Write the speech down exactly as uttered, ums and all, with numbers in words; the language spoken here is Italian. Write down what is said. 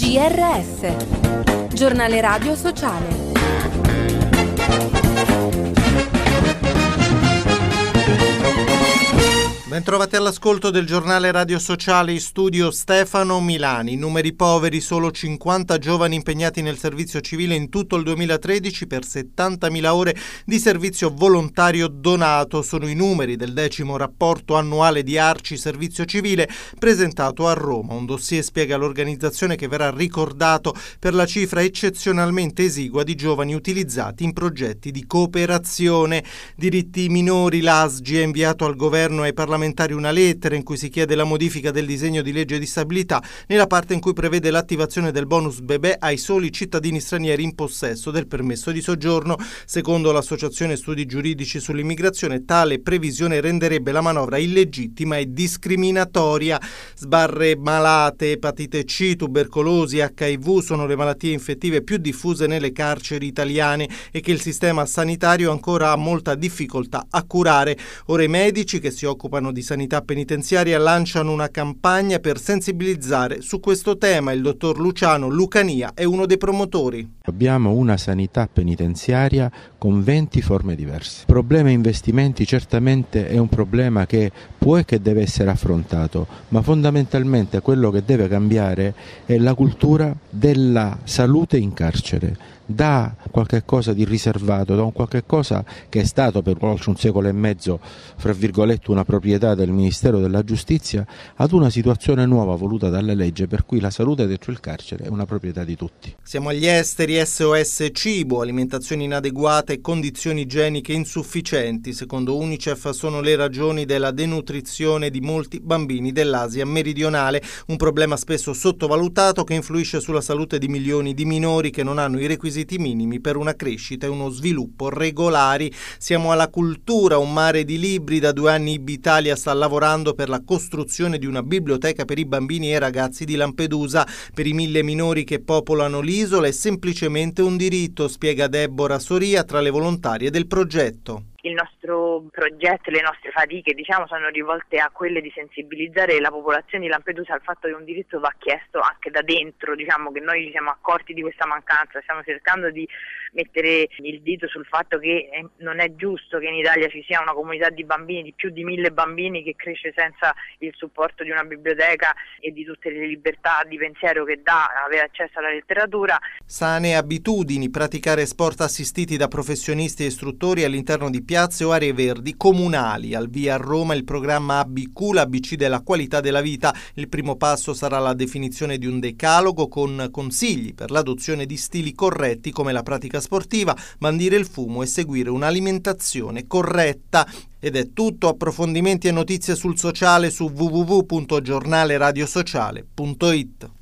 G R S, Giornale Radio Sociale. Bentrovati all'ascolto del Giornale Radio Sociale, in studio Stefano Milani. Numeri poveri, solo cinquanta giovani impegnati nel servizio civile in tutto il duemilatredici per settantamila ore di servizio volontario donato. Sono i numeri del decimo rapporto annuale di Arci Servizio Civile presentato a Roma. Un dossier spiega l'organizzazione che verrà ricordato per la cifra eccezionalmente esigua di giovani utilizzati in progetti di cooperazione. Diritti minori, l'A S G ha inviato al governo e ai parlamentari una lettera in cui si chiede la modifica del disegno di legge di stabilità nella parte in cui prevede l'attivazione del bonus bebè ai soli cittadini stranieri in possesso del permesso di soggiorno. Secondo l'Associazione Studi Giuridici sull'Immigrazione, tale previsione renderebbe la manovra illegittima e discriminatoria. Sbarre malate, epatite C, tubercolosi, acca i vu sono le malattie infettive più diffuse nelle carceri italiane e che il sistema sanitario ancora ha molta difficoltà a curare. Ora i medici che si occupano di sanità penitenziaria lanciano una campagna per sensibilizzare su questo tema. Il dottor Luciano Lucania è uno dei promotori. Abbiamo una sanità penitenziaria con venti forme diverse. Il problema investimenti certamente è un problema che può e che deve essere affrontato, ma fondamentalmente quello che deve cambiare è la cultura della salute in carcere, da qualche cosa di riservato, da un qualche cosa che è stato per un secolo e mezzo, fra virgolette, una proprietà del Ministero della Giustizia, ad una situazione nuova voluta dalla legge per cui la salute dentro il carcere è una proprietà di tutti. Siamo agli esteri. S O S Cibo, alimentazione inadeguata e condizioni igieniche insufficienti, secondo UNICEF, sono le ragioni della denutrizione di molti bambini dell'Asia meridionale, un problema spesso sottovalutato che influisce sulla salute di milioni di minori che non hanno i requisiti minimi per una crescita e uno sviluppo regolari. Siamo alla cultura, un mare di libri. Da due anni I B Italia sta lavorando per la costruzione di una biblioteca per i bambini e ragazzi di Lampedusa. Per i mille minori che popolano l'isola è semplicemente un diritto, spiega Deborah Soria, tra le volontarie del progetto. Il nostro progetto, le nostre fatiche, diciamo, sono rivolte a quelle di sensibilizzare la popolazione di Lampedusa al fatto che un diritto va chiesto anche da dentro, diciamo che noi ci siamo accorti di questa mancanza, stiamo cercando di mettere il dito sul fatto che non è giusto che in Italia ci sia una comunità di bambini, di più di mille bambini, che cresce senza il supporto di una biblioteca e di tutte le libertà di pensiero che dà avere accesso alla letteratura. Sane abitudini, praticare sport assistiti da professionisti e istruttori all'interno di piazze o aree verdi comunali. Al via a Roma il programma A B Q, l'A B C della qualità della vita. Il primo passo sarà la definizione di un decalogo con consigli per l'adozione di stili corretti come la pratica sportiva, bandire il fumo e seguire un'alimentazione corretta. Ed è tutto. Approfondimenti e notizie sul sociale su w w w punto giornale radio sociale punto i t.